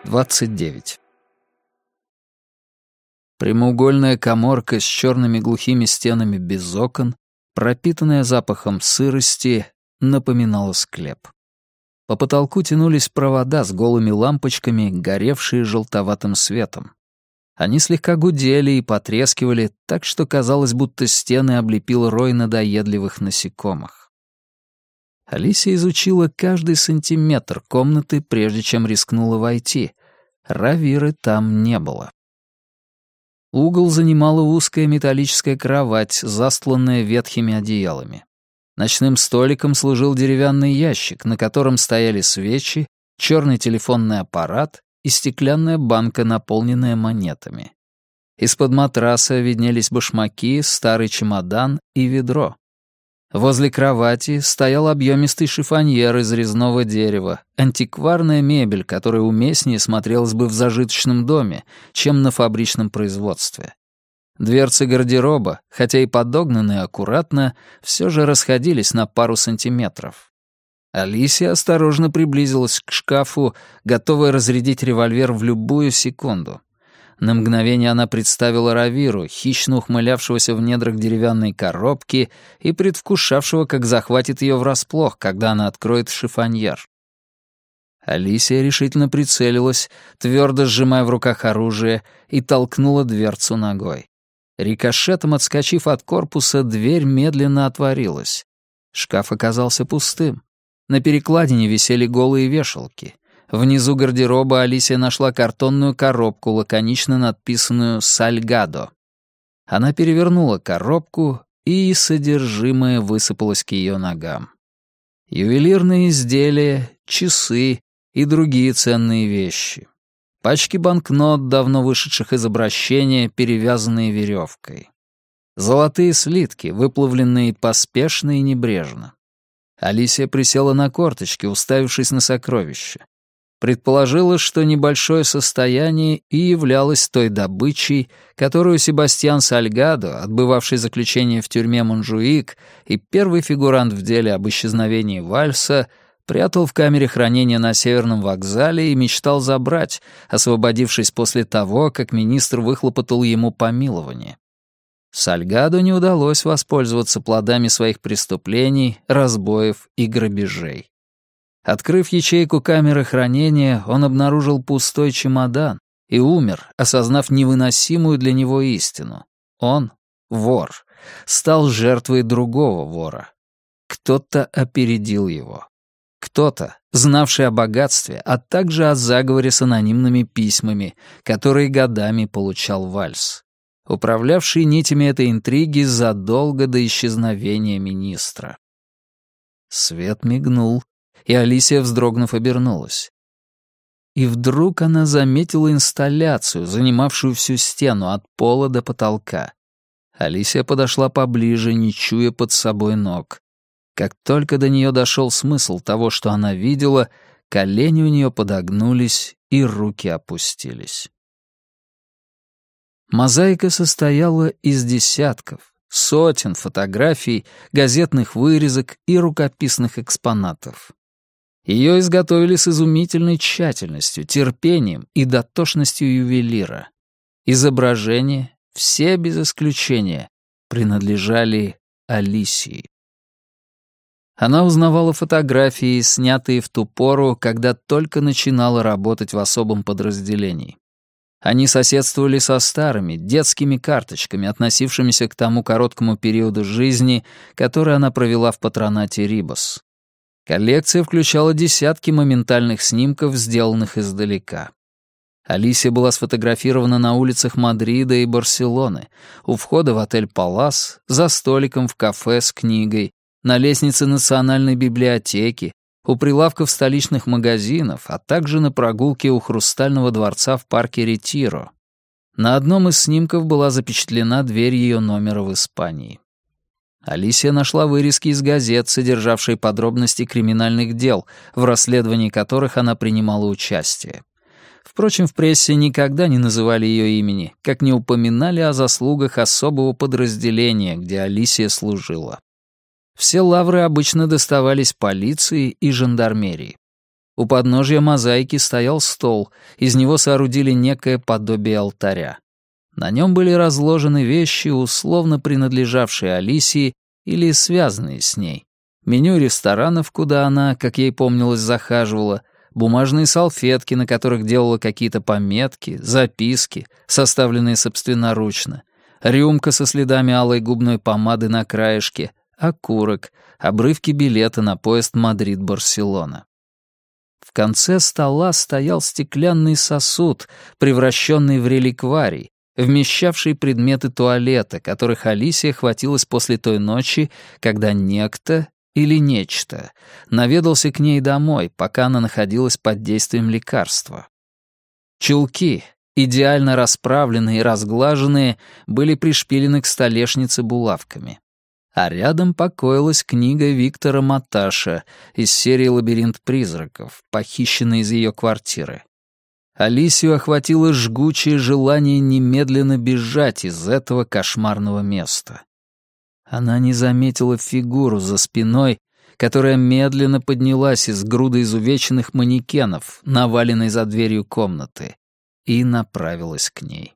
29. Прямоугольная каморка с черными глухими стенами без окон, пропитанная запахом сырости, напоминала склеп. По потолку тянулись провода с голыми лампочками, горевшие желтоватым светом. Они слегка гудели и потрескивали, так что казалось, будто стены облепил рой надоедливых насекомых. Алисия изучила каждый сантиметр комнаты, прежде чем рискнула войти. Равиры там не было. Угол занимала узкая металлическая кровать, застланная ветхими одеялами. Ночным столиком служил деревянный ящик, на котором стояли свечи, черный телефонный аппарат и стеклянная банка, наполненная монетами. Из-под матраса виднелись башмаки, старый чемодан и ведро. Возле кровати стоял объемистый шифоньер из резного дерева, антикварная мебель, которая уместнее смотрелась бы в зажиточном доме, чем на фабричном производстве. Дверцы гардероба, хотя и подогнанные аккуратно, все же расходились на пару сантиметров. Алисия осторожно приблизилась к шкафу, готовая разрядить револьвер в любую секунду. На мгновение она представила Равиру, хищно ухмылявшегося в недрах деревянной коробки и предвкушавшего, как захватит ее врасплох, когда она откроет шифоньер. Алисия решительно прицелилась, твердо сжимая в руках оружие, и толкнула дверцу ногой. Рикошетом отскочив от корпуса, дверь медленно отворилась. Шкаф оказался пустым. На перекладине висели голые вешалки. Внизу гардероба Алисия нашла картонную коробку, лаконично надписанную «Сальгадо». Она перевернула коробку, и содержимое высыпалось к ее ногам. Ювелирные изделия, часы и другие ценные вещи. Пачки банкнот, давно вышедших из обращения, перевязанные веревкой. Золотые слитки, выплавленные поспешно и небрежно. Алисия присела на корточки, уставившись на сокровища. Предположила, что небольшое состояние и являлось той добычей, которую Себастьян Сальгадо, отбывавший заключение в тюрьме Монжуик и первый фигурант в деле об исчезновении вальса, прятал в камере хранения на Северном вокзале и мечтал забрать, освободившись после того, как министр выхлопотал ему помилование. Сальгадо не удалось воспользоваться плодами своих преступлений, разбоев и грабежей. Открыв ячейку камеры хранения, он обнаружил пустой чемодан и умер, осознав невыносимую для него истину. Он, вор, стал жертвой другого вора. Кто-то опередил его. Кто-то, знавший о богатстве, а также о заговоре с анонимными письмами, которые годами получал вальс, управлявший нитями этой интриги задолго до исчезновения министра. Свет мигнул, и Алисия, вздрогнув, обернулась. И вдруг она заметила инсталляцию, занимавшую всю стену от пола до потолка. Алисия подошла поближе, не чуя под собой ног. Как только до нее дошел смысл того, что она видела, колени у нее подогнулись и руки опустились. Мозаика состояла из десятков, сотен фотографий, газетных вырезок и рукописных экспонатов. Ее изготовили с изумительной тщательностью, терпением и дотошностью ювелира. Изображения, все без исключения, принадлежали Алисии. Она узнавала фотографии, снятые в ту пору, когда только начинала работать в особом подразделении. Они соседствовали со старыми, детскими карточками, относившимися к тому короткому периоду жизни, который она провела в патронате Рибос. Коллекция включала десятки моментальных снимков, сделанных издалека. Алисия была сфотографирована на улицах Мадрида и Барселоны, у входа в отель «Палас», за столиком в кафе с книгой, на лестнице Национальной библиотеки, у прилавков столичных магазинов, а также на прогулке у Хрустального дворца в парке Ретиро. На одном из снимков была запечатлена дверь ее номера в Испании. Алисия нашла вырезки из газет, содержавшие подробности криминальных дел, в расследовании которых она принимала участие. Впрочем, в прессе никогда не называли ее имени, как не упоминали о заслугах особого подразделения, где Алисия служила. Все лавры обычно доставались полиции и жандармерии. У подножья мозаики стоял стол, из него соорудили некое подобие алтаря. На нем были разложены вещи, условно принадлежавшие Алисии или связанные с ней. Меню ресторанов, куда она, как ей помнилось, захаживала, бумажные салфетки, на которых делала какие-то пометки, записки, составленные собственноручно, рюмка со следами алой губной помады на краешке, окурок, обрывки билета на поезд Мадрид-Барселона. В конце стола стоял стеклянный сосуд, превращенный в реликварий, вмещавший предметы туалета, которых Алисия хватилась после той ночи, когда некто или нечто наведался к ней домой, пока она находилась под действием лекарства. Чулки, идеально расправленные и разглаженные, были пришпилены к столешнице булавками. А рядом покоилась книга Виктора Маташа из серии «Лабиринт призраков», похищенная из ее квартиры. Алисию охватило жгучее желание немедленно бежать из этого кошмарного места. Она не заметила фигуру за спиной, которая медленно поднялась из груды изувеченных манекенов, наваленной за дверью комнаты, и направилась к ней.